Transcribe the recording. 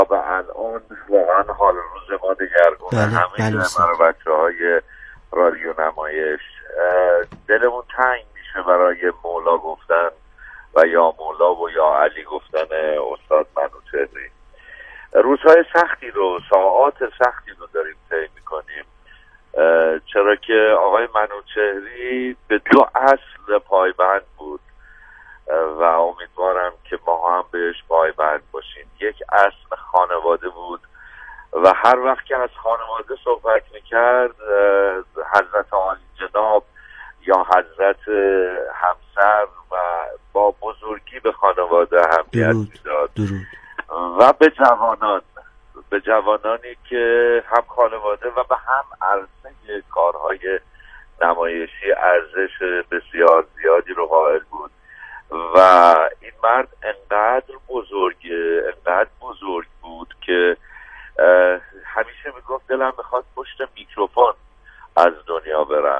و الان واقعا حال روز ما دگرگونه. همه برای بچه‌های رادیو نمایش دلمون تنگ میشه برای مولا گفتن و یا مولا و یا علی گفتن استاد منوچهری. روزهای سختی رو، ساعات سختی رو داریم طی میکنیم، چرا که آقای منوچهری به 2 اصل پایبند بود و امیدوارم که ما هم بهش پایبند باشیم. یک اصل خانواده بود و هر وقت که از خانواده صحبت میکرد حضرت عالی جناب یا حضرت همسر و با بزرگی به خانواده اهمیت میداد و به جوانانی که هم خانواده و به هم عرصه کارهای نمایشی ارزش بسیار زیادی رو قائل بود و این مرد انقدر بزرگ بود که همیشه میگفت دلم میخواد پشت میکروفون از دنیا برم